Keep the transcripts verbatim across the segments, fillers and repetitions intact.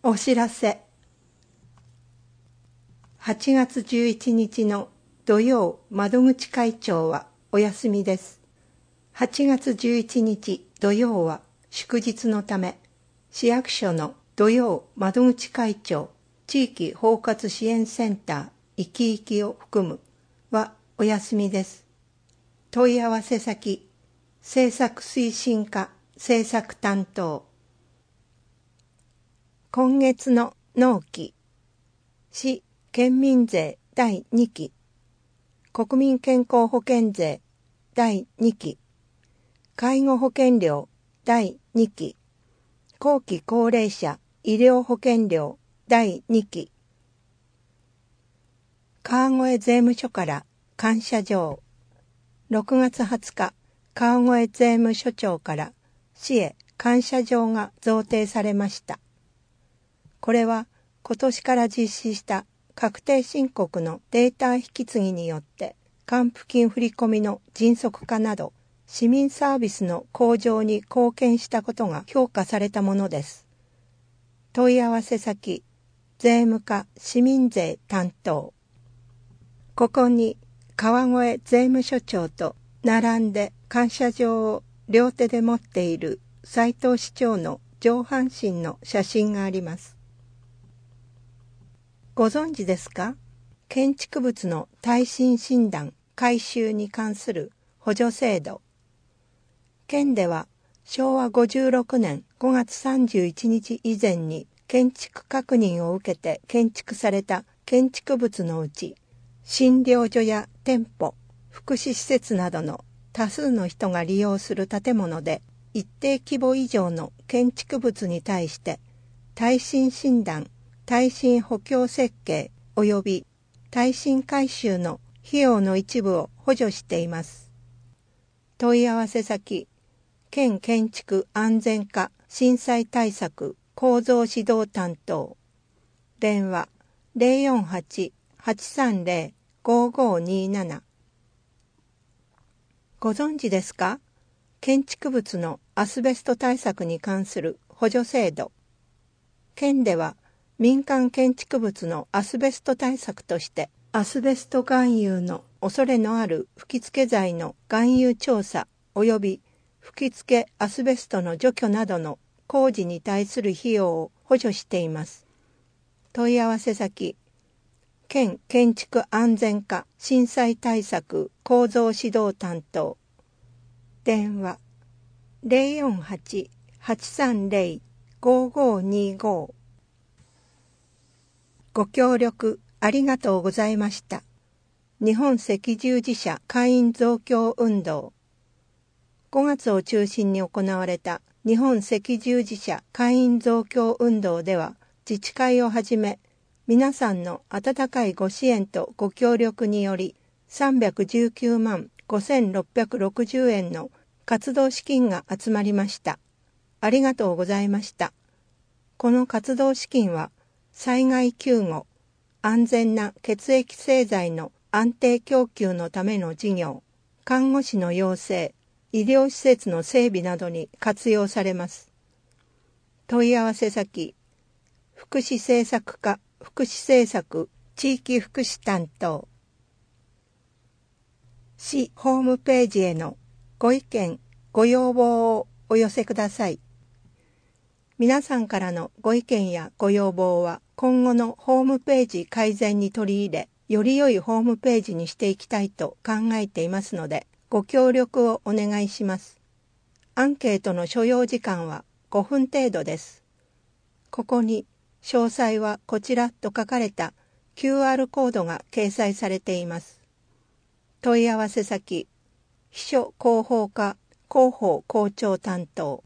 お知らせ。はちがつじゅういちにちの土曜窓口会長はお休みです。はちがつじゅういちにち土曜は祝日のため、市役所の土曜窓口会長地域包括支援センターいきいきを含むはお休みです。問い合わせ先、政策推進課政策担当。今月の納期、市県民税だいにき、国民健康保険税だいにき、介護保険料だいにき、後期高齢者医療保険料だいにき、川越税務署から感謝状。ろくがつはつか、川越税務署長から市へ感謝状が贈呈されました。これは今年から実施した確定申告のデータ引き継ぎによって還付金振込の迅速化など市民サービスの向上に貢献したことが評価されたものです。問い合わせ先、税務課市民税担当。ここに川越税務署長と並んで感謝状を両手で持っている斉藤市長の上半身の写真があります。ご存知ですか？建築物の耐震診断・改修に関する補助制度。県ではしょうわごじゅうろくねんごがつさんじゅういちにち以前に建築確認を受けて建築された建築物のうち、診療所や店舗、福祉施設などの多数の人が利用する建物で一定規模以上の建築物に対して耐震診断、耐震補強設計及び耐震改修の費用の一部を補助しています。問い合わせ先、県建築安全課震災対策構造指導担当。電話 ゼロよんはち はちさんゼロ ごごになな。ご存知ですか？建築物のアスベスト対策に関する補助制度。県では民間建築物のアスベスト対策としてアスベスト含有の恐れのある吹き付け剤の含有調査及び吹き付けアスベストの除去などの工事に対する費用を補助しています。問い合わせ先、県建築安全課震災対策構造指導担当。電話 ゼロよんはち はちさんゼロ ごごにご。ご協力ありがとうございました。日本赤十字社会員増強運動。ごがつを中心に行われた日本赤十字社会員増強運動では、自治会をはじめ皆さんの温かいご支援とご協力によりさんびゃくじゅうきゅうまんごせんろっぴゃくろくじゅうえんの活動資金が集まりました。ありがとうございました。この活動資金は災害救護、安全な血液製剤の安定供給のための事業、看護師の養成、医療施設の整備などに活用されます。問い合わせ先、福祉政策課福祉政策地域福祉担当。市ホームページへのご意見、ご要望をお寄せください。皆さんからのご意見やご要望は今後のホームページ改善に取り入れ、より良いホームページにしていきたいと考えていますので、ご協力をお願いします。アンケートの所要時間はごふん程度です。ここに詳細はこちらと書かれた キューアール コードが掲載されています。問い合わせ先、秘書広報課広報校長担当。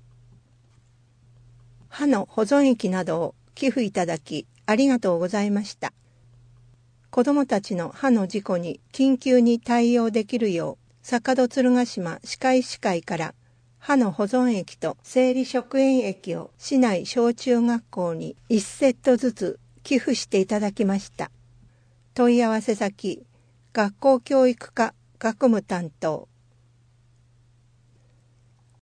歯の保存液などを寄付いただきありがとうございました。子どもたちの歯の事故に緊急に対応できるよう、坂戸鶴ヶ島歯科医師会から歯の保存液と生理食塩液を市内小中学校にいちセットずつ寄付していただきました。問い合わせ先、学校教育課学務担当。